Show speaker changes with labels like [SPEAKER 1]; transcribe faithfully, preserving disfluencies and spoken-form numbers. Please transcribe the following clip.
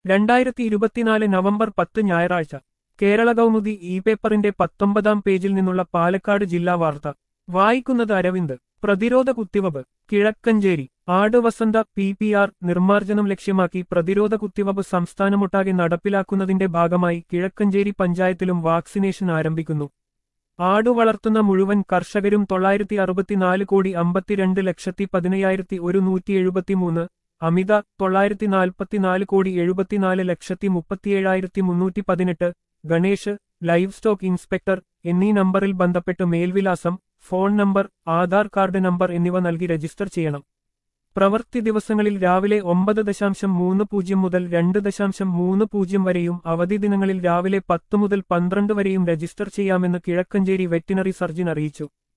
[SPEAKER 1] രണ്ടായിരത്തി ഇരുപത്തിനാല് നവംബർ പത്ത് ഞായറാഴ്ച കേരള കൗമുദി ഇ പേപ്പറിന്റെ പത്തൊമ്പതാം പേജിൽ നിന്നുള്ള പാലക്കാട് ജില്ലാ വാർത്ത വായിക്കുന്നത് അരവിന്ദ്. പ്രതിരോധ കുത്തിവയ്പ് കിഴക്കഞ്ചേരി. ആടുവസന്ത പി പി ആർ നിർമ്മാർജ്ജനം ലക്ഷ്യമാക്കി പ്രതിരോധ കുത്തിവയ്പ് സംസ്ഥാനമൊട്ടാകെ നടപ്പിലാക്കുന്നതിന്റെ ഭാഗമായി കിഴക്കഞ്ചേരി പഞ്ചായത്തിലും വാക്സിനേഷൻ ആരംഭിക്കുന്നു. ആടു വളർത്തുന്ന മുഴുവൻ കർഷകരും തൊള്ളായിരത്തി അറുപത്തിനാല് കോടി അമ്പത്തിരണ്ട് ലക്ഷത്തി പതിനയ്യായിരത്തി ഒരു നൂറ്റി എഴുപത്തിമൂന്ന്, അമിത തൊള്ളായിരത്തി നാൽപ്പത്തിനാല് കോടി എഴുപത്തിനാല് ലക്ഷത്തി മുപ്പത്തിയേഴായിരത്തി മുന്നൂറ്റി പതിനെട്ട്, ഗണേഷ് ലൈവ് സ്റ്റോക്ക് ഇൻസ്പെക്ടർ എന്നീ നമ്പറിൽ ബന്ധപ്പെട്ട് മേൽവിലാസം, phone number, Aadhaar card number എന്നിവ നൽകി രജിസ്റ്റർ ചെയ്യണം. പ്രവൃത്തി ദിവസങ്ങളിൽ രാവിലെ ഒമ്പത് ദശാംശം മൂന്ന് പൂജ്യം മുതൽ രണ്ട് ദശാംശം മൂന്ന് പൂജ്യം വരെയും അവധി ദിനങ്ങളിൽ രാവിലെ പത്ത് മുതൽ പന്ത്രണ്ട് വരെയും രജിസ്റ്റർ ചെയ്യാമെന്ന് കിഴക്കഞ്ചേരി വെറ്റിനറി സർജൻ അറിയിച്ചു.